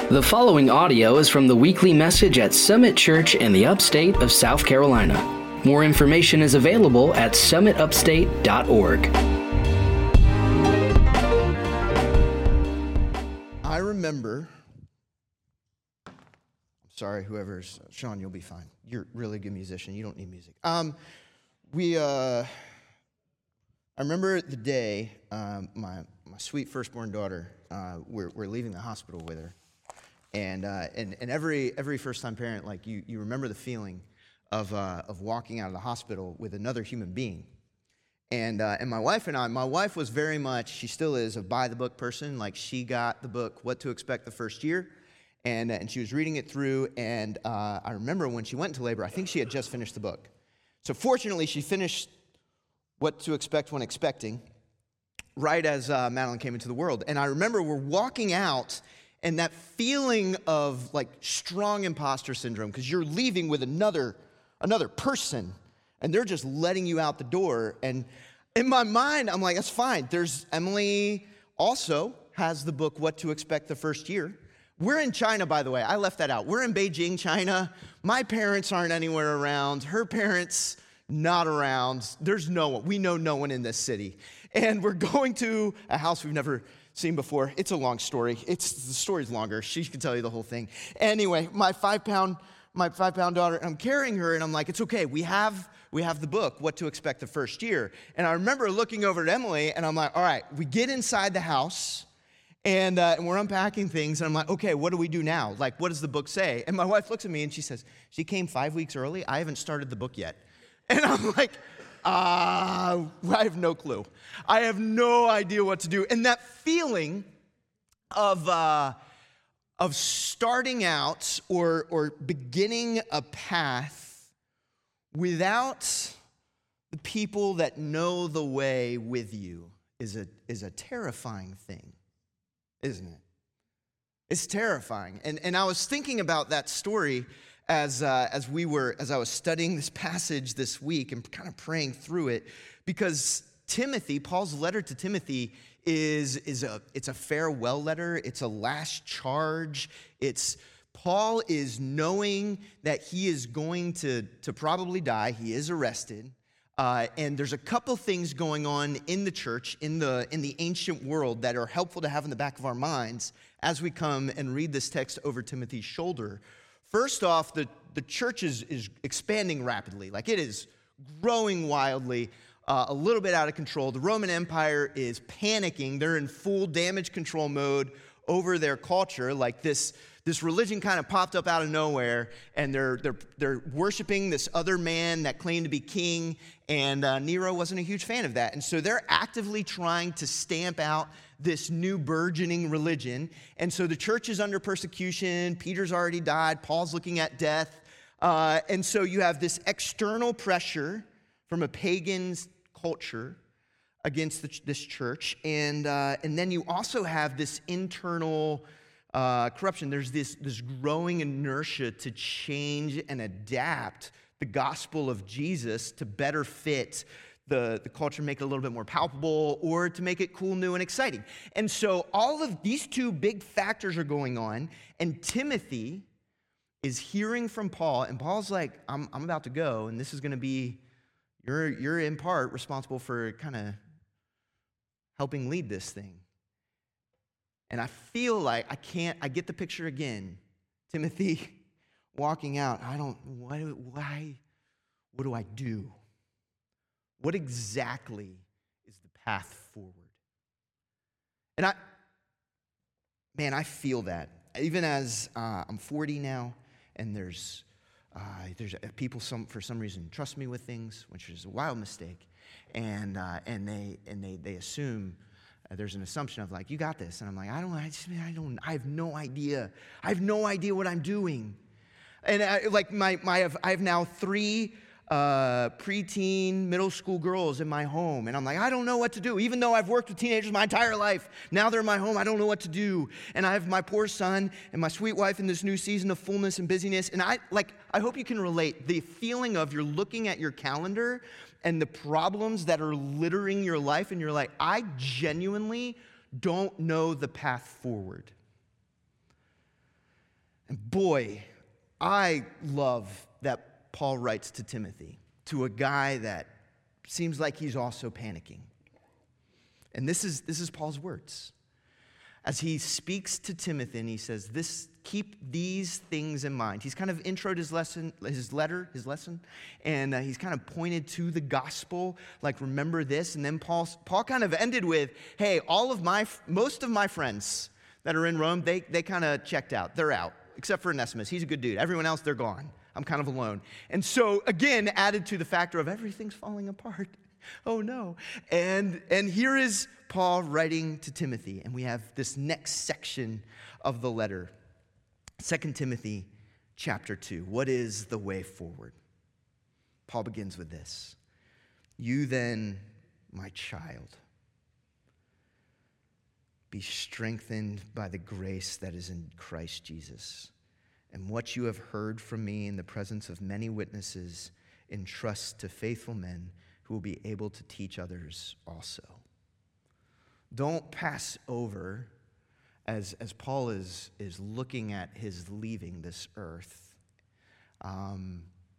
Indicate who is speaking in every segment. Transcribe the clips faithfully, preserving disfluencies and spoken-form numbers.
Speaker 1: The following audio is from the weekly message at Summit Church in the upstate of South Carolina. More information is available at summit upstate dot org.
Speaker 2: I remember, I'm sorry, whoever's, Sean, you'll be fine. You're a really good musician. You don't need music. Um, we, uh, I remember the day um, my my sweet firstborn daughter, uh, we're, we're leaving the hospital with her. And, uh, and and every every first-time parent, like you, you remember the feeling of uh, of walking out of the hospital with another human being. And uh, and my wife and I, my wife was very much, she still is, a by-the-book person. Like, she got the book What to Expect the First Year, and and she was reading it through. And uh, I remember when she went into labor, I think she had just finished the book. So fortunately, she finished What to Expect When Expecting right as uh, Madeline came into the world. And I remember we're walking out. And that feeling of like strong imposter syndrome, because you're leaving with another another person, and they're just letting you out the door. And in my mind, I'm like, that's fine. There's Emily also has the book What to Expect the First Year. We're in China, by the way. I left that out. We're in Beijing, China. My parents aren't anywhere around. Her parents not around. There's no one. We know no one in this city. And we're going to a house we've never seen before. It's a long story. It's the story's longer. She can tell you the whole thing. Anyway, my five pound, my five pound daughter, I'm carrying her, and I'm like, it's okay. We have we have the book, What to Expect the First Year. And I remember looking over at Emily, and I'm like, all right, we get inside the house, and uh, and we're unpacking things, and I'm like, okay, what do we do now? Like, what does the book say? And my wife looks at me, and she says, she came five weeks early. I haven't started the book yet. And I'm like, Uh, I have no clue. I have no idea what to do. And that feeling of uh, of starting out or or beginning a path without the people that know the way with you is a is a terrifying thing, isn't it? It's terrifying. And and I was thinking about that story as uh, as we were, as I was studying this passage this week and kind of praying through it, because Timothy, Paul's letter to Timothy is, is a, it's a farewell letter. It's a last charge. It's, Paul is knowing that he is going to, to probably die. He is arrested. Uh, and there's a couple things going on in the church, in the, in the ancient world, that are helpful to have in the back of our minds as we come and read this text over Timothy's shoulder. First off, the, the church is, is expanding rapidly. Like, it is growing wildly, uh, a little bit out of control. The Roman Empire is panicking. They're in full damage control mode over their culture. Like, this, this religion kind of popped up out of nowhere, and they're, they're, they're worshiping this other man that claimed to be king, and uh, Nero wasn't a huge fan of that. And so they're actively trying to stamp out this new burgeoning religion. And so the church is under persecution. Peter's already died. Paul's looking at death. Uh, and so you have this external pressure from a pagan culture against the, this church. And, uh, and then you also have this internal uh, corruption. There's this, this growing inertia to change and adapt the gospel of Jesus to better fit the, the culture, make it a little bit more palpable, or to make it cool, new, and exciting. And so all of these two big factors are going on, and Timothy is hearing from Paul, and Paul's like, I'm, I'm about to go, and this is going to be, you're, you're in part responsible for kind of helping lead this thing. And I feel like I can't, I get the picture again. Timothy walking out, I don't, why, why, what do I do? What exactly is the path forward? And I, man, I feel that. Even as uh, I'm forty now, and there's uh, there's people some for some reason trust me with things, which is a wild mistake, and uh, and they and they they assume uh, there's an assumption of like, you got this, and I'm like, I don't, I, just, I don't, I have no idea. I have no idea what I'm doing, and I, like my my I have, I have now three uh, preteen, middle school girls in my home. And I'm like, I don't know what to do. Even though I've worked with teenagers my entire life, now they're in my home, I don't know what to do. And I have my poor son and my sweet wife in this new season of fullness and busyness. And I like, I hope you can relate the feeling of you're looking at your calendar and the problems that are littering your life. And you're like, I genuinely don't know the path forward. And boy, I love that Paul writes to Timothy, to a guy that seems like he's also panicking. And this is, this is Paul's words. As he speaks to Timothy, and he says, "This, keep these things in mind." He's kind of introed his lesson, his letter, his lesson, and uh, he's kind of pointed to the gospel, like, remember this. And then Paul, Paul kind of ended with, hey, all of my, most of my friends that are in Rome, they, they kind of checked out. They're out, except for Onesimus. He's a good dude. Everyone else, they're gone. I'm kind of alone. And so, again, added to the factor of everything's falling apart. Oh, no. And, and here is Paul writing to Timothy, and we have this next section of the letter. Second Timothy chapter two. What is the way forward? Paul begins with this. "You then, my child, be strengthened by the grace that is in Christ Jesus. And what you have heard from me in the presence of many witnesses, entrust to faithful men who will be able to teach others also." Don't pass over, as, as Paul is, is looking at his leaving this earth, um,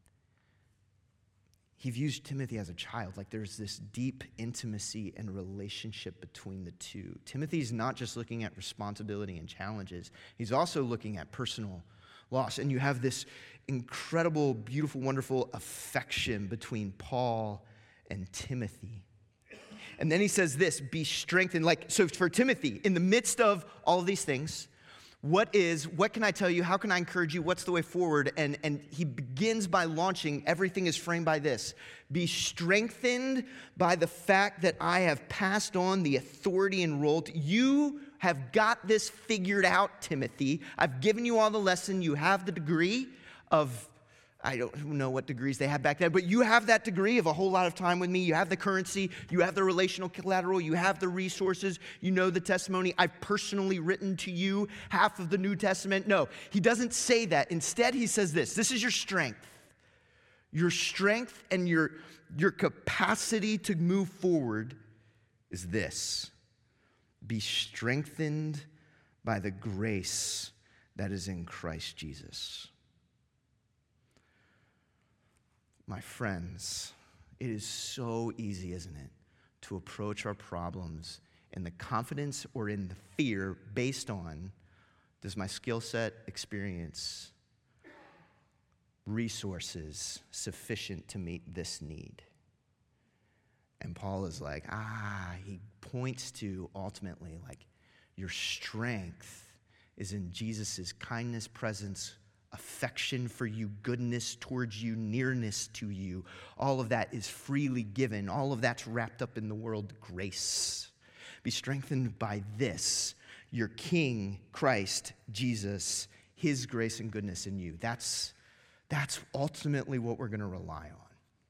Speaker 2: he views Timothy as a child. Like, there's this deep intimacy and relationship between the two. Timothy's not just looking at responsibility and challenges. He's also looking at personal loss. And you have this incredible, beautiful, wonderful affection between Paul and Timothy. And then he says this, be strengthened. Like, so for Timothy, in the midst of all of these things, what is, what can I tell you? How can I encourage you? What's the way forward? And, and he begins by launching, everything is framed by this. Be strengthened by the fact that I have passed on the authority and role. To, you have got this figured out, Timothy. I've given you all the lesson. You have the degree of, I don't know what degrees they had back then, but you have that degree of a whole lot of time with me. You have the currency. You have the relational collateral. You have the resources. You know the testimony. I've personally written to you half of the New Testament. No, he doesn't say that. Instead, he says this. This is your strength. Your strength and your, your capacity to move forward is this. Be strengthened by the grace that is in Christ Jesus. My friends, it is so easy, isn't it, to approach our problems in the confidence or in the fear based on, does my skill set, experience, resources sufficient to meet this need? And Paul is like, ah, he points to ultimately like your strength is in Jesus' kindness, presence, affection for you, goodness towards you, nearness to you. All of that is freely given. All of that's wrapped up in the word grace. Be strengthened by this, your King, Christ, Jesus, his grace and goodness in you. That's, that's ultimately what we're going to rely on.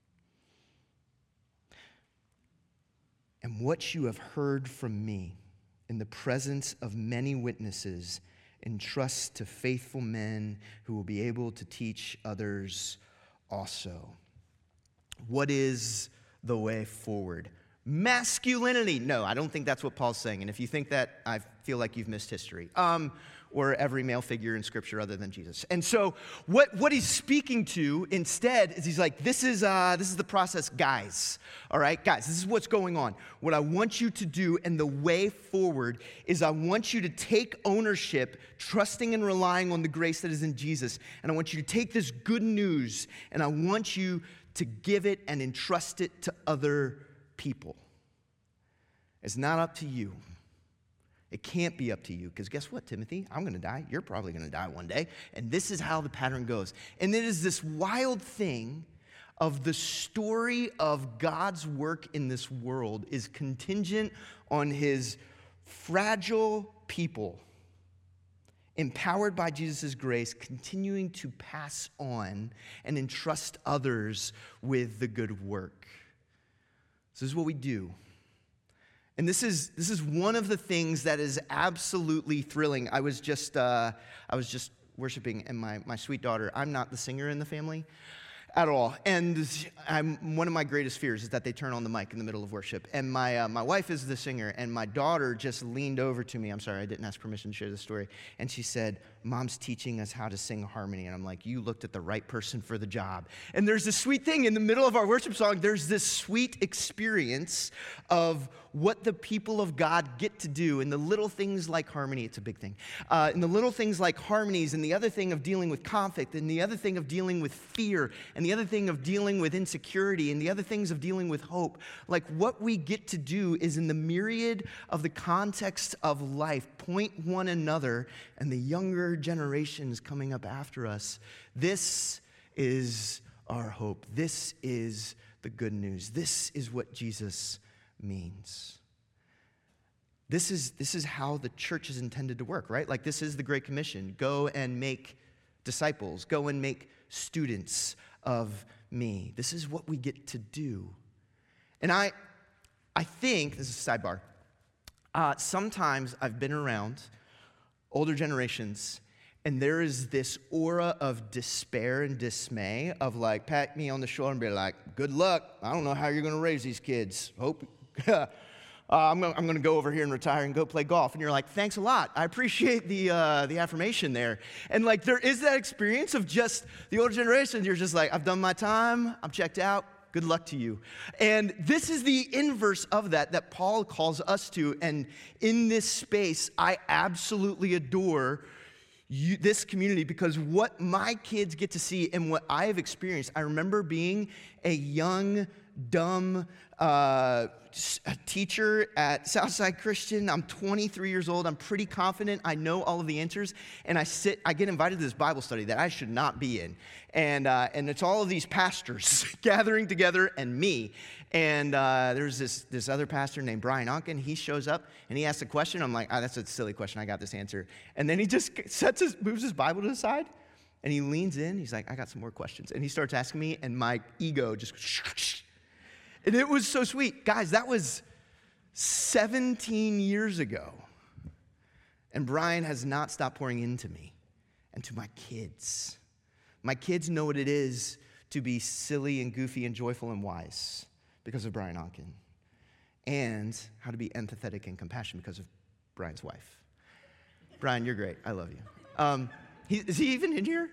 Speaker 2: And what you have heard from me in the presence of many witnesses, entrust to faithful men who will be able to teach others also. What is the way forward? Masculinity. No, I don't think that's what Paul's saying. And if you think that, I feel like you've missed history. Um, or every male figure in Scripture other than Jesus. And so what, what he's speaking to instead is he's like, this is, uh, this is the process, guys. All right, guys, this is what's going on. What I want you to do and the way forward is I want you to take ownership, trusting and relying on the grace that is in Jesus. And I want you to take this good news and I want you to give it and entrust it to other people. It's not up to you. It can't be up to you, because guess what, Timothy? I'm going to die. You're probably going to die one day. And this is how the pattern goes. And it is this wild thing of the story of God's work in this world is contingent on his fragile people, empowered by Jesus' grace, continuing to pass on and entrust others with the good work. This is what we do. And this is this is one of the things that is absolutely thrilling. I was just uh, I was just worshiping, and my, my sweet daughter, I'm not the singer in the family, at all. And I'm, one of my greatest fears is that they turn on the mic in the middle of worship. And my uh, my wife is the singer, and my daughter just leaned over to me. I'm sorry, I didn't ask permission to share this story. And she said, Mom's teaching us how to sing harmony. And I'm like, you looked at the right person for the job. And there's this sweet thing in the middle of our worship song. There's this sweet experience of what the people of God get to do in the little things like harmony. It's a big thing. Uh, in the little things like harmonies, and the other thing of dealing with conflict, and the other thing of dealing with fear, and the other thing of dealing with insecurity, and the other things of dealing with hope. Like, what we get to do is, in the myriad of the context of life, point one another and the younger generations coming up after us. This is our hope. This is the good news. This is what Jesus means. This is, this is how the church is intended to work, right? Like, this is the Great Commission. Go and make disciples. Go and make students of me. This is what we get to do. And I, I think, this is a sidebar, uh, sometimes I've been around older generations, and there is this aura of despair and dismay of like, pat me on the shoulder and be like, good luck. I don't know how you're going to raise these kids. Hope, uh, I'm going I'm to go over here and retire and go play golf. And you're like, thanks a lot. I appreciate the uh, the affirmation there. And like, there is that experience of just the older generation. You're just like, I've done my time. I'm checked out. Good luck to you. And this is the inverse of that that Paul calls us to. And in this space, I absolutely adore you, this community, because what my kids get to see and what I have experienced, I remember being a young, dumb uh, a teacher at Southside Christian. I'm twenty-three years old. I'm pretty confident. I know all of the answers. And I sit, I get invited to this Bible study that I should not be in. And uh, and it's all of these pastors gathering together and me. And uh, there's this this other pastor named Brian Onken. He shows up and he asks a question. I'm like, oh, that's a silly question. I got this answer. And then he just sets his, moves his Bible to the side. And he leans in. He's like, I got some more questions. And he starts asking me. And my ego just... And it was so sweet. Guys, that was seventeen years ago. And Brian has not stopped pouring into me and to my kids. My kids know what it is to be silly and goofy and joyful and wise because of Brian Onken. And how to be empathetic and compassionate because of Brian's wife. Brian, you're great. I love you. Um, he, is he even in here?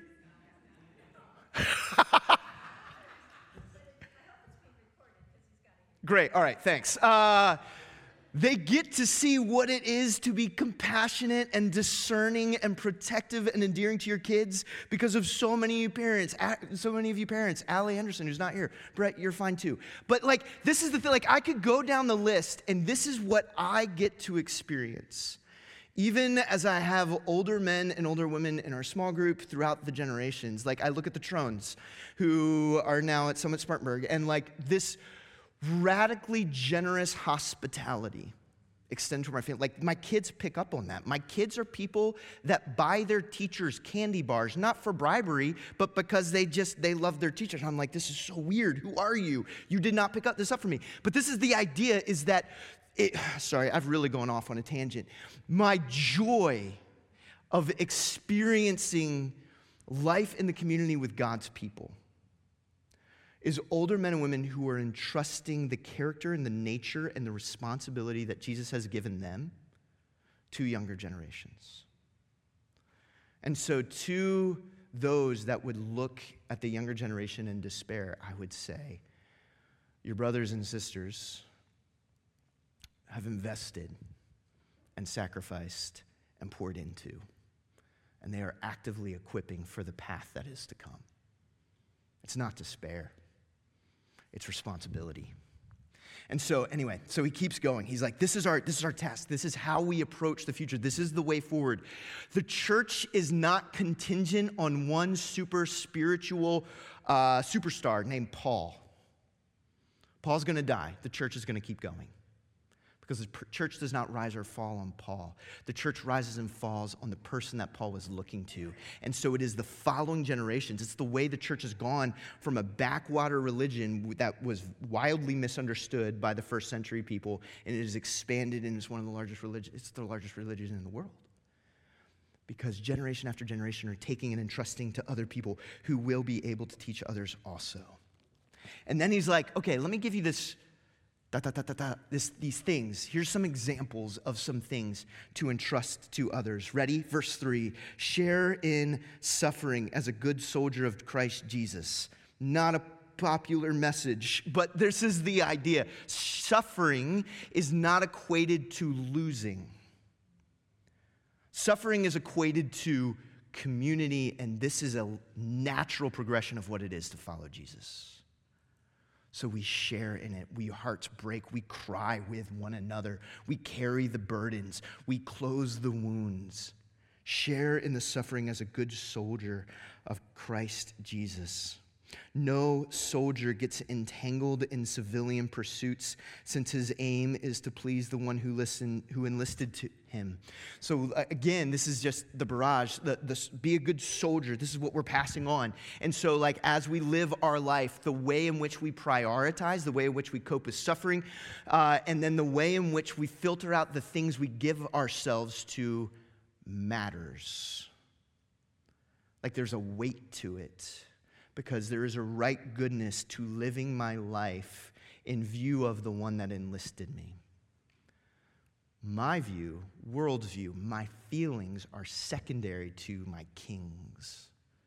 Speaker 2: Great. All right. Thanks. Uh, they get to see what it is to be compassionate and discerning and protective and endearing to your kids because of so many of you parents. So many of you parents. Allie Henderson, who's not here. Brett, you're fine too. But like, this is the thing. Like, I could go down the list, and this is what I get to experience. Even as I have older men and older women in our small group throughout the generations. Like, I look at the Trones, who are now at Summit Spartanburg, and like this radically generous hospitality extend to my family. Like, my kids pick up on that. My kids are people that buy their teachers candy bars, not for bribery, but because they just, they love their teachers. And I'm like, this is so weird. Who are you? You did not pick up this up for me. But this is the idea is that, it, sorry, I've really gone off on a tangent. My joy of experiencing life in the community with God's people is older men and women who are entrusting the character and the nature and the responsibility that Jesus has given them to younger generations. And so to those that would look at the younger generation in despair, I would say, your brothers and sisters have invested and sacrificed and poured into, and they are actively equipping for the path that is to come. It's not despair. It's responsibility. And so anyway, so he keeps going. He's like, this is our this is our task. This is how we approach the future. This is the way forward. The church is not contingent on one super spiritual uh, superstar named Paul. Paul's going to die. The church is going to keep going. Because the church does not rise or fall on Paul. The church rises and falls on the person that Paul was looking to. And so it is the following generations. It's the way the church has gone from a backwater religion that was wildly misunderstood by the first century people, and it has expanded and is one of the largest religions. It's the largest religion in the world. because generation after generation are taking and entrusting to other people who will be able to teach others also. And then he's like, okay, let me give you this, da, da, da, da, da, this these things. Here's some examples of some things to entrust to others. Ready? Verse three, share in suffering as a good soldier of Christ Jesus. Not a popular message, but this is the idea. Suffering is not equated to losing. Suffering is equated to community, and this is a natural progression of what it is to follow Jesus. So we share in it. We hearts break. We cry with one another. We carry the burdens. We close the wounds. Share in the suffering as a good soldier of Christ Jesus. No soldier gets entangled in civilian pursuits, since his aim is to please the one who listen, who enlisted to him. So again, this is just the barrage. The, the, be a good soldier. This is what we're passing on. And so, like, as we live our life, the way in which we prioritize, the way in which we cope with suffering, uh, and then the way in which we filter out the things we give ourselves to matters. Like, there's a weight to it. Because there is a right goodness to living my life in view of the one that enlisted me. My view, world's view, my feelings are secondary to my king's.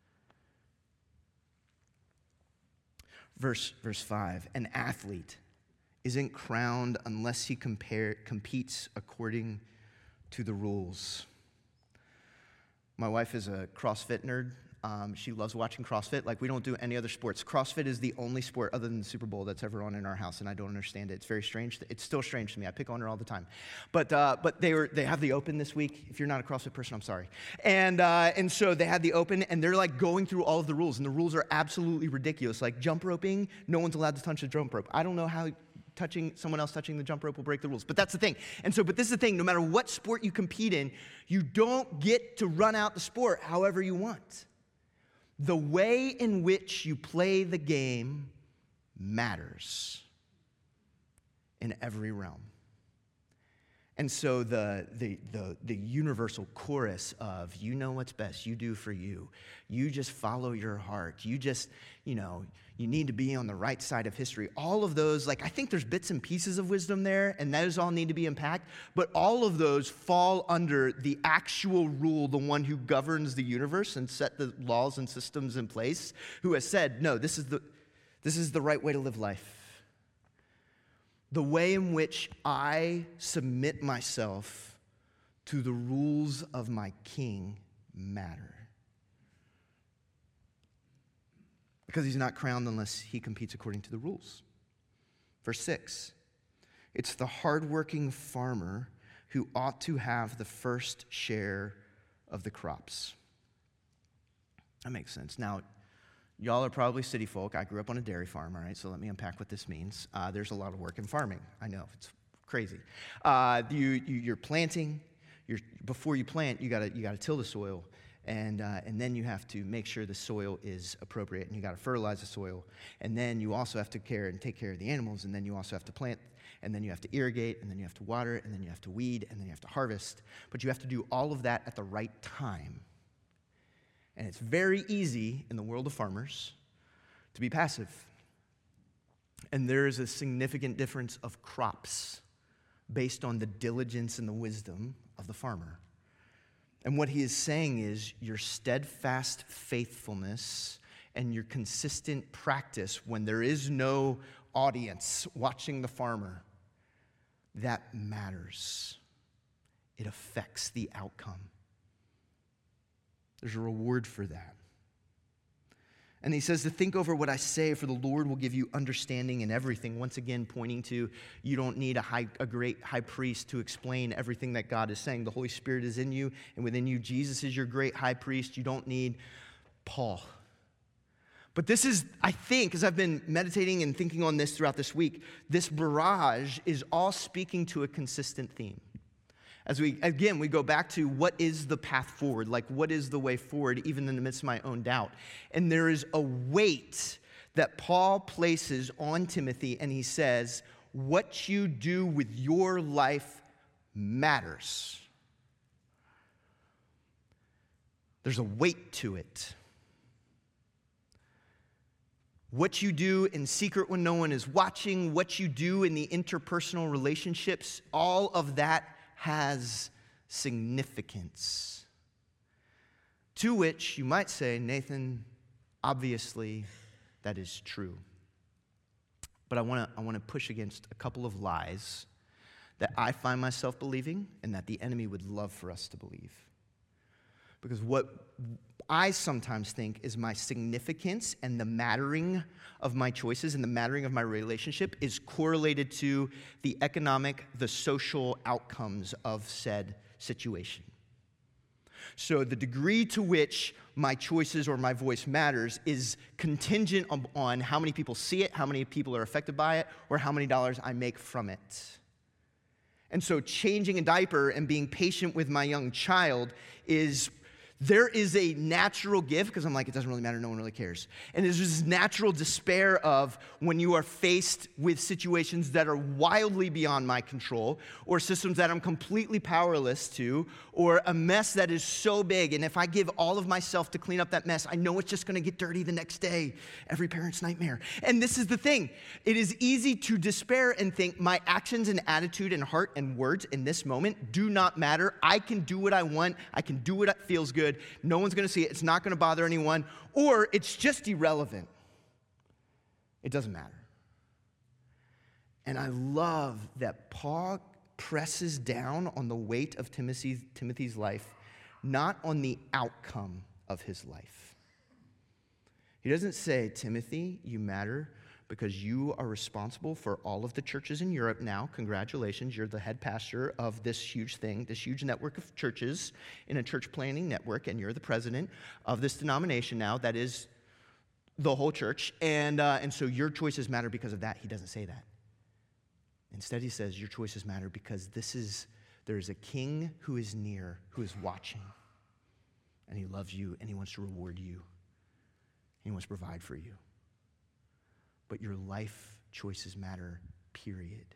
Speaker 2: Verse, verse five, an athlete isn't crowned unless he compare, competes according to the rules. My wife is a CrossFit nerd. Um, she loves watching CrossFit. Like, we don't do any other sports. CrossFit is the only sport other than the Super Bowl that's ever on in our house, and I don't understand it. It's very strange. It's still strange to me. I pick on her all the time. But uh, but they were they have the Open this week. If you're not a CrossFit person, I'm sorry. And uh, and so they had the Open, and they're like going through all of the rules, and the rules are absolutely ridiculous. Like jump roping, no one's allowed to touch the jump rope. I don't know how touching someone else touching the jump rope will break the rules, but that's the thing. And so, but this is the thing. No matter what sport you compete in, you don't get to run out the sport however you want. The way in which you play the game matters in every realm. And so the, the, the, the universal chorus of, you know what's best, you do for you. You just follow your heart. You just, you know, you need to be on the right side of history. All of those, like, I think there's bits and pieces of wisdom there, and those all need to be unpacked, but all of those fall under the actual rule, the one who governs the universe and set the laws and systems in place, who has said, no, this is the, this is the right way to live life. The way in which I submit myself to the rules of my king matter. Because he's not crowned unless he competes according to the rules. Verse six, it's the hardworking farmer who ought to have the first share of the crops. That makes sense. Now, y'all are probably city folk. I grew up on a dairy farm, all right? So let me unpack what this means. Uh, there's a lot of work in farming. I know, it's crazy. Uh, you, you, you're planting. You're, before you plant, you gotta you gotta till the soil, and uh, and then you have to make sure the soil is appropriate, and you gotta fertilize the soil, and then you also have to care and take care of the animals, and then you also have to plant, and then you have to irrigate, and then you have to water, and then you have to weed, and then you have to harvest. But you have to do all of that at the right time. And it's very easy in the world of farmers to be passive. And there is a significant difference of crops based on the diligence and the wisdom of the farmer. And what he is saying is your steadfast faithfulness and your consistent practice when there is no audience watching the farmer, that matters. It affects the outcome. There's a reward for that. And he says to think over what I say, for the Lord will give you understanding in everything. Once again, pointing to you don't need a, high, a great high priest to explain everything that God is saying. The Holy Spirit is in you, and within you, Jesus is your great high priest. You don't need Paul. But this is, I think, as I've been meditating and thinking on this throughout this week, this barrage is all speaking to a consistent theme. As we, again, we go back to what is the path forward? Like, what is the way forward, even in the midst of my own doubt? And there is a weight that Paul places on Timothy, and he says, what you do with your life matters. There's a weight to it. What you do in secret when no one is watching, what you do in the interpersonal relationships, all of that has significance. To which you might say, Nathan, obviously that is true. But I want to I want to push against a couple of lies that I find myself believing and that the enemy would love for us to believe. Because what I sometimes think is my significance and the mattering of my choices and the mattering of my relationship is correlated to the economic, the social outcomes of said situation. So the degree to which my choices or my voice matters is contingent on, on how many people see it, how many people are affected by it, or how many dollars I make from it. And so changing a diaper and being patient with my young child is, there is a natural gift, because I'm like, it doesn't really matter, no one really cares. And there's this natural despair of when you are faced with situations that are wildly beyond my control, or systems that I'm completely powerless to, or a mess that is so big, and if I give all of myself to clean up that mess, I know it's just gonna get dirty the next day. Every parent's nightmare. And this is the thing. It is easy to despair and think my actions and attitude and heart and words in this moment do not matter. I can do what I want. I can do what feels good. No one's going to see it. It's not going to bother anyone. Or it's just irrelevant. It doesn't matter. And I love that Paul presses down on the weight of Timothy's, Timothy's life, not on the outcome of his life. He doesn't say, Timothy, you matter because you are responsible for all of the churches in Europe now. Congratulations, you're the head pastor of this huge thing, this huge network of churches in a church planning network, and you're the president of this denomination now that is the whole church, and, uh, and so your choices matter because of that. He doesn't say that. Instead, he says your choices matter because this is, there is a king who is near, who is watching, and he loves you, and he wants to reward you, and he wants to provide for you. But your life choices matter, period.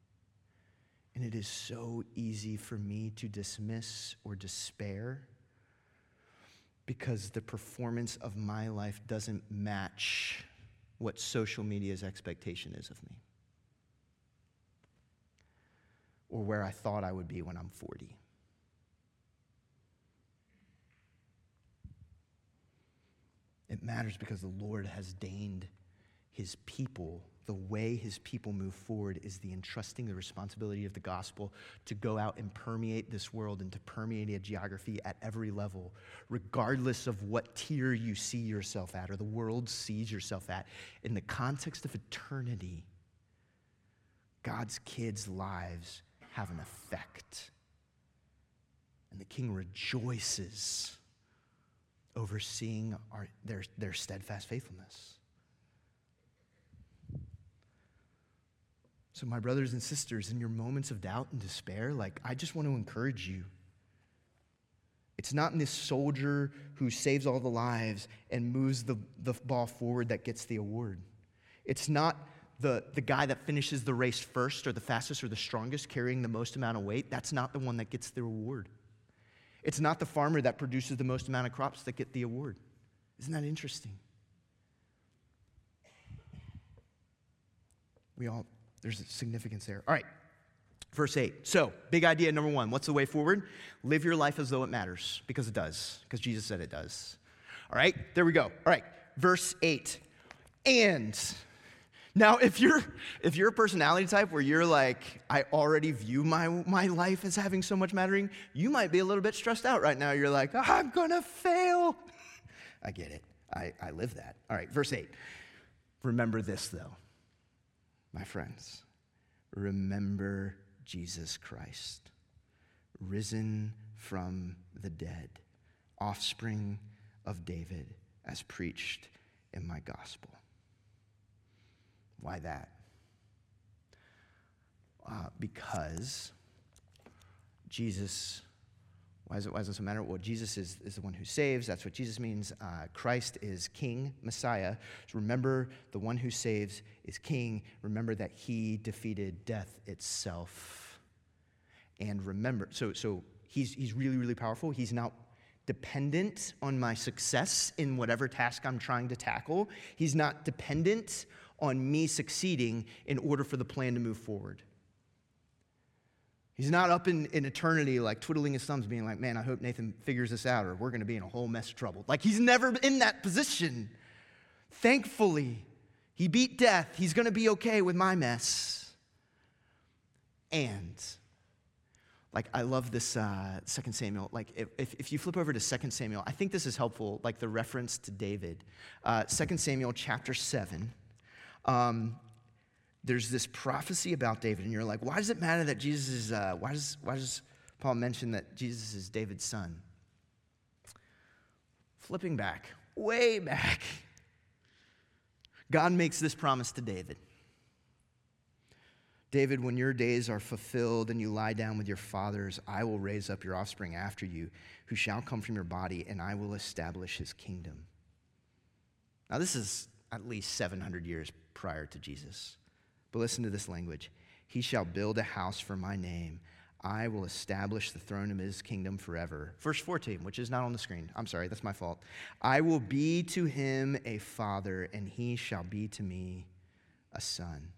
Speaker 2: And it is so easy for me to dismiss or despair because the performance of my life doesn't match what social media's expectation is of me, or where I thought I would be when I'm forty. It matters because the Lord has deigned his people, the way his people move forward is the entrusting the responsibility of the gospel to go out and permeate this world and to permeate a geography at every level, regardless of what tier you see yourself at or the world sees yourself at. In the context of eternity, God's kids' lives have an effect. And the King rejoices over seeing our, their, their steadfast faithfulness. So my brothers and sisters, in your moments of doubt and despair, like, I just want to encourage you. It's not in this soldier who saves all the lives and moves the, the ball forward that gets the award. It's not the, the guy that finishes the race first or the fastest or the strongest carrying the most amount of weight. That's not the one that gets the award. It's not the farmer that produces the most amount of crops that get the award. Isn't that interesting? We all... There's a significance there. All right, verse eight. So, big idea number one. What's the way forward? Live your life as though it matters, because it does, because Jesus said it does. All right, there we go. All right, verse eight. And now, if you're if you're a personality type where you're like, I already view my my life as having so much mattering, you might be a little bit stressed out right now. You're like, oh, I'm gonna fail. I get it. I, I live that. All right, verse eight. Remember this, though. My friends, remember Jesus Christ, risen from the dead, offspring of David, as preached in my gospel. Why that? Uh, because Jesus, why, is it, why does it matter? Well, Jesus is, is the one who saves. That's what Jesus means. Uh, Christ is King, Messiah. So remember, the one who saves is King. Remember that he defeated death itself. And remember, so so he's he's really, really powerful. He's not dependent on my success in whatever task I'm trying to tackle. He's not dependent on me succeeding in order for the plan to move forward. He's not up in, in eternity like twiddling his thumbs being like, man, I hope Nathan figures this out or we're going to be in a whole mess of trouble. Like, he's never in that position. Thankfully, he beat death. He's going to be okay with my mess. And, like, I love this uh, Second Samuel. Like, if, if you flip over to Second Samuel, I think this is helpful, like the reference to David. Uh, Second Samuel chapter seven. Um, there's this prophecy about David, and you're like, why does it matter that Jesus is, uh, why does why does Paul mention that Jesus is David's son? Flipping back, way back, God makes this promise to David. David, when your days are fulfilled and you lie down with your fathers, I will raise up your offspring after you, who shall come from your body, and I will establish his kingdom. Now, this is at least seven hundred years prior to Jesus. But listen to this language. He shall build a house for my name. I will establish the throne of his kingdom forever. Verse fourteen, which is not on the screen. I'm sorry, that's my fault. I will be to him a father, and he shall be to me a son.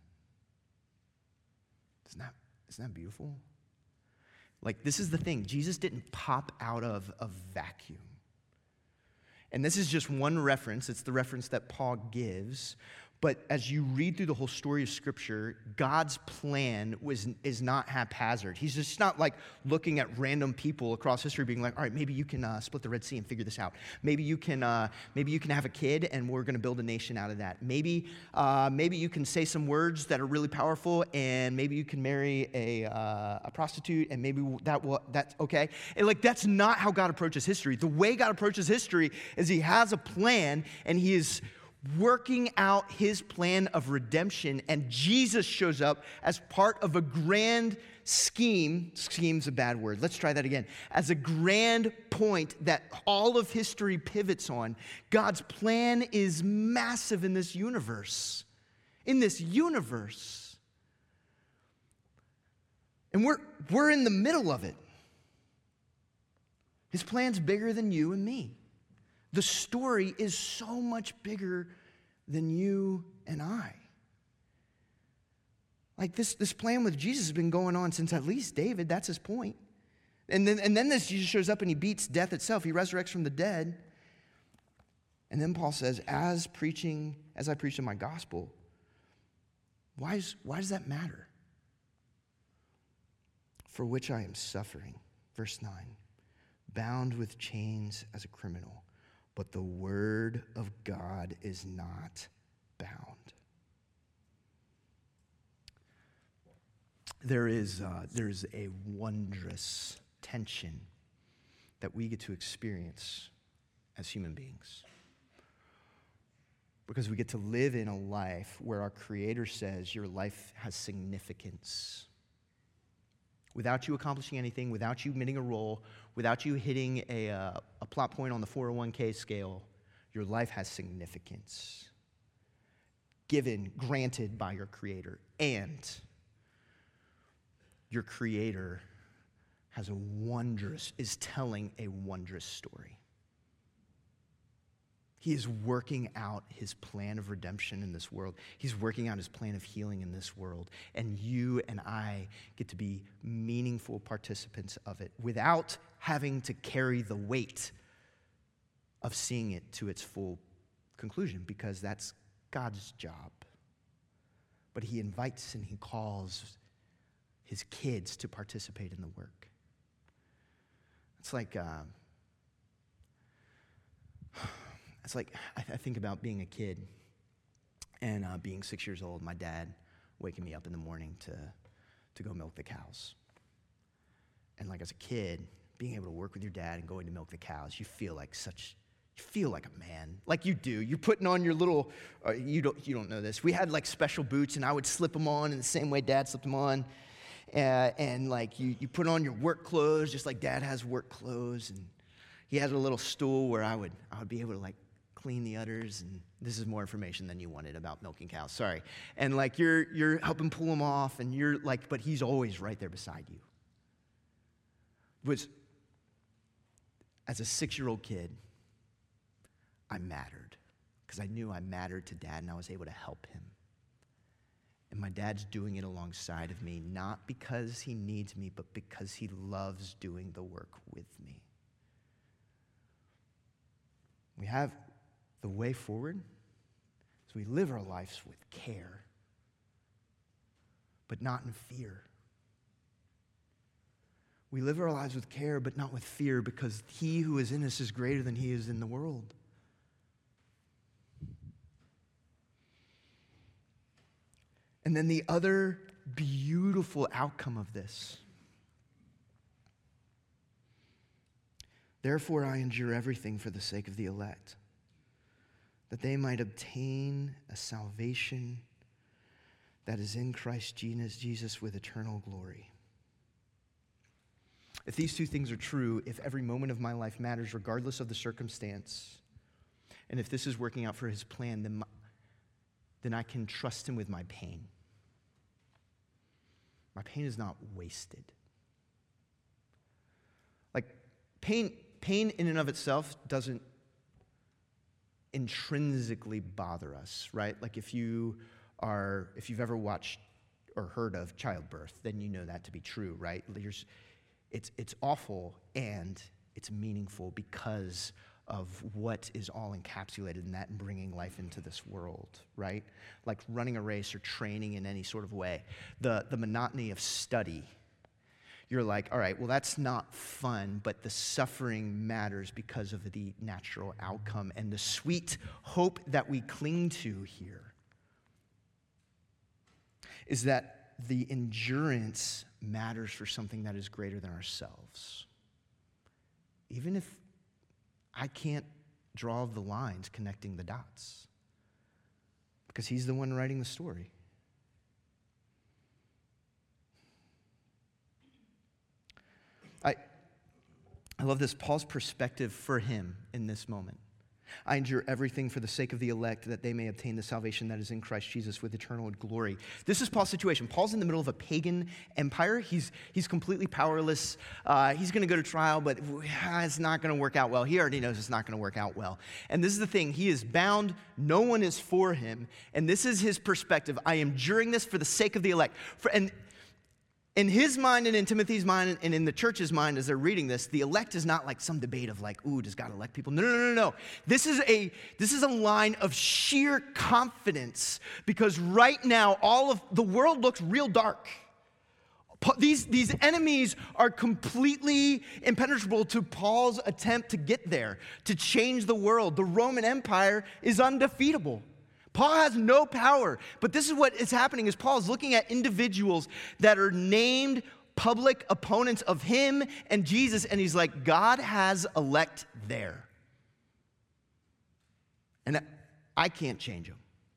Speaker 2: Isn't that, isn't that beautiful? Like, this is the thing. Jesus didn't pop out of a vacuum. And this is just one reference. It's the reference that Paul gives. But as you read through the whole story of Scripture, God's plan was, is not haphazard. He's just not like looking at random people across history being like, all right, maybe you can uh, split the Red Sea and figure this out. Maybe you can uh, maybe you can have a kid and we're going to build a nation out of that. Maybe uh, maybe you can say some words that are really powerful and maybe you can marry a, uh, a prostitute and maybe that will, that's okay. And like, that's not how God approaches history. The way God approaches history is he has a plan and he is working out his plan of redemption, and Jesus shows up as part of a grand scheme. Scheme's a bad word. Let's try that again. As a grand point that all of history pivots on. God's plan is massive in this universe. In this universe. And we're, we're in the middle of it. His plan's bigger than you and me. The story is so much bigger than you and I. Like this, this plan with Jesus has been going on since at least David. That's his point. And then, and then this Jesus shows up and he beats death itself. He resurrects from the dead. And then Paul says, as preaching, as I preach in my gospel, why, is, why does that matter? For which I am suffering. Verse nine, bound with chains as a criminal. But the word of God is not bound. There is, uh, there is a wondrous tension that we get to experience as human beings. Because we get to live in a life where our Creator says your life has significance. Without you accomplishing anything, without you admitting a role, without you hitting a, uh, a plot point on the four oh one k scale, your life has significance. Given, granted by your Creator. And your Creator has a wondrous, is telling a wondrous story. He is working out his plan of redemption in this world. He's working out his plan of healing in this world. And you and I get to be meaningful participants of it without having to carry the weight of seeing it to its full conclusion, because that's God's job. But he invites and he calls his kids to participate in the work. It's like... Uh, It's like, I, th- I think about being a kid and uh, being six years old, my dad waking me up in the morning to, to go milk the cows. And like as a kid, being able to work with your dad and going to milk the cows, you feel like such, you feel like a man. Like you do. You're putting on your little, uh, you don't you don't know this. We had like special boots and I would slip them on in the same way Dad slipped them on. Uh, and like you, you put on your work clothes just like Dad has work clothes. And he had a little stool where I would I would be able to like clean the udders, and this is more information than you wanted about milking cows, sorry. And like you're you're helping pull them off, and you're like, but he's always right there beside you. Was as a six-year-old kid, I mattered because I knew I mattered to Dad and I was able to help him. And my dad's doing it alongside of me, not because he needs me, but because he loves doing the work with me. We have the way forward, so we live our lives with care, but not in fear. We live our lives with care, but not with fear, because he who is in us is greater than he is in the world. And then the other beautiful outcome of this. Therefore, I endure everything for the sake of the elect, that they might obtain a salvation that is in Christ Jesus with eternal glory. If these two things are true, if every moment of my life matters regardless of the circumstance, and if this is working out for his plan, then, my, then I can trust him with my pain. My pain is not wasted. Like, pain, pain in and of itself doesn't intrinsically bother us, right? Like if you are, if you've ever watched or heard of childbirth, then you know that to be true, right? There's, it's, it's awful and it's meaningful because of what is all encapsulated in that and bringing life into this world, right? Like running a race or training in any sort of way. The, the monotony of study, you're like, all right, well, that's not fun, but the suffering matters because of the natural outcome and the sweet hope that we cling to here is that the endurance matters for something that is greater than ourselves. Even if I can't draw the lines connecting the dots, because he's the one writing the story. I, I love this, Paul's perspective for him in this moment. I endure everything for the sake of the elect, that they may obtain the salvation that is in Christ Jesus with eternal glory. This is Paul's situation. Paul's in the middle of a pagan empire. He's, he's completely powerless. Uh, he's going to go to trial, but it's not going to work out well. He already knows it's not going to work out well. And this is the thing. He is bound. No one is for him. And this is his perspective. I am enduring this for the sake of the elect. For, and in his mind and in Timothy's mind and in the church's mind as they're reading this, the elect is not like some debate of like, ooh, does God elect people? No, no, no, no, no. This is a, this is a line of sheer confidence because right now all of the world looks real dark. These, these enemies are completely impenetrable to Paul's attempt to get there, to change the world. The Roman Empire is undefeatable. Paul has no power, but this is what is happening is Paul is looking at individuals that are named public opponents of him and Jesus, and he's like, God has elect there. And I can't change him.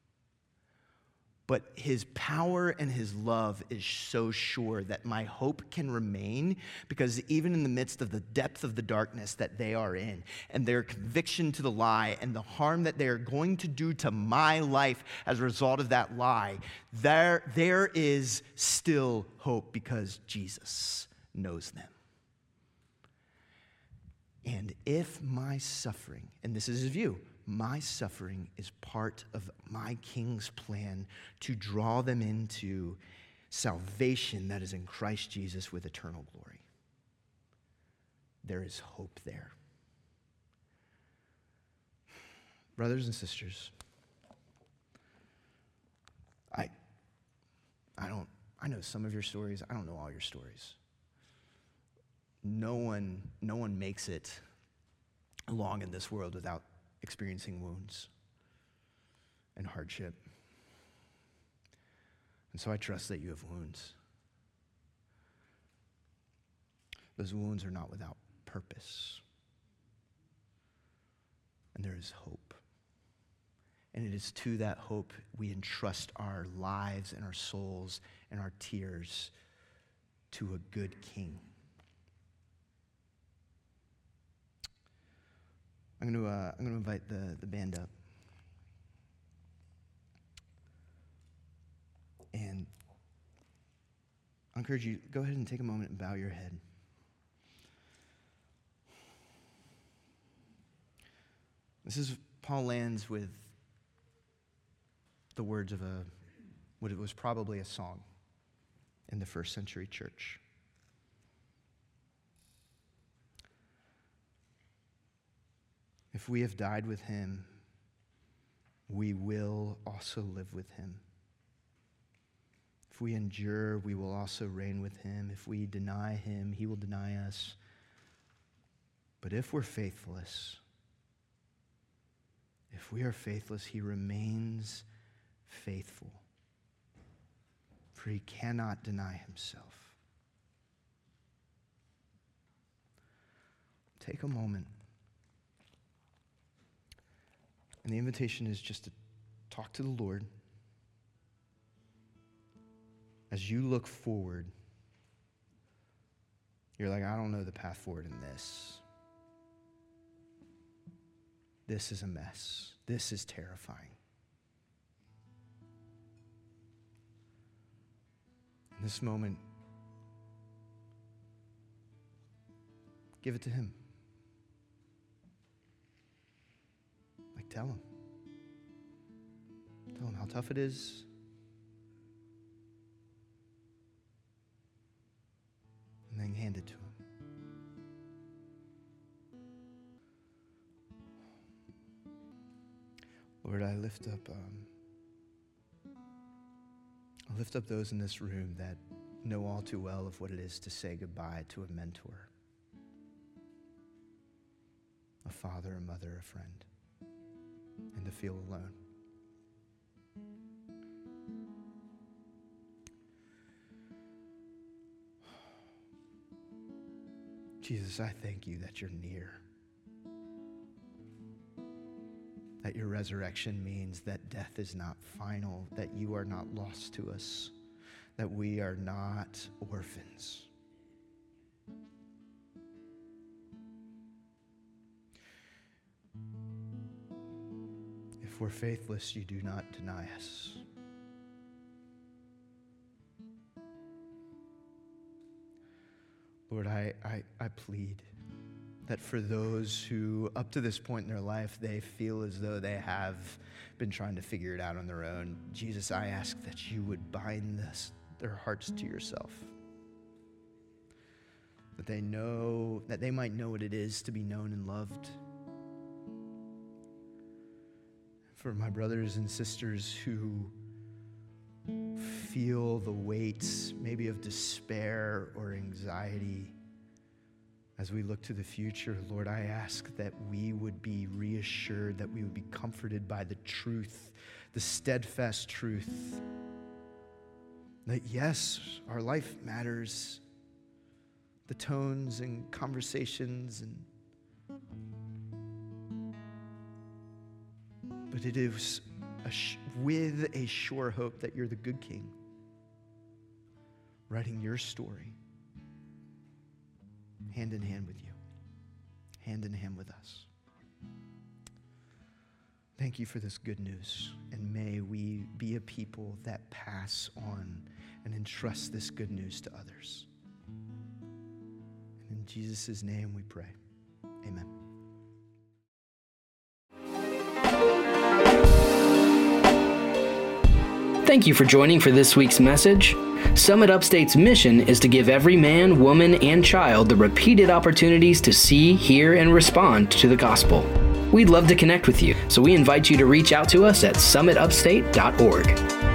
Speaker 2: But his power and his love is so sure that my hope can remain because even in the midst of the depth of the darkness that they are in and their conviction to the lie and the harm that they are going to do to my life as a result of that lie, there, there is still hope because Jesus knows them. And if my suffering, and this is his view, my suffering is part of my King's plan to draw them into salvation that is in Christ Jesus with eternal glory. There is hope there. Brothers and sisters, I, I don't, I know some of your stories. I don't know all your stories. No one, no one makes it long in this world without experiencing wounds and hardship. And so I trust that you have wounds. Those wounds are not without purpose. And there is hope. And it is to that hope we entrust our lives and our souls and our tears to a good King. I'm going to uh, I'm going to invite the, the band up. And I encourage you, go ahead and take a moment and bow your head. This is, Paul lands with the words of a, what it was probably a song in the first century church. If we have died with him, we will also live with him. If we endure, we will also reign with him. If we deny him, he will deny us. But if we're faithless, if we are faithless, he remains faithful, for he cannot deny himself. Take a moment. And the invitation is just to talk to the Lord as you look forward. You're like, I don't know the path forward in this. This is a mess. This is terrifying. In this moment, give it to him. Like, tell him. Tell him how tough it is. And then hand it to him. Lord, I lift up, um, I lift up those in this room that know all too well of what it is to say goodbye to a mentor, a father, a mother, a friend, and to feel alone. Jesus, I thank you that you're near. That your resurrection means that death is not final, that you are not lost to us, that we are not orphans. If we're faithless, you do not deny us. Lord, I, I, I plead that for those who, up to this point in their life, they feel as though they have been trying to figure it out on their own, Jesus, I ask that you would bind this, their hearts to yourself. That they know, that they might know what it is to be known and loved. For my brothers and sisters who feel the weights maybe of despair or anxiety as we look to the future, Lord, I ask that we would be reassured, that we would be comforted by the truth, the steadfast truth, that yes, our life matters, the tones and conversations, and but it is a sh- with a sure hope that you're the good King, writing your story, hand in hand with you, hand in hand with us. Thank you for this good news, and may we be a people that pass on and entrust this good news to others. And in Jesus' name we pray. Amen.
Speaker 1: Thank you for joining for this week's message. Summit Upstate's mission is to give every man, woman, and child the repeated opportunities to see, hear, and respond to the gospel. We'd love to connect with you, so we invite you to reach out to us at summit upstate dot org.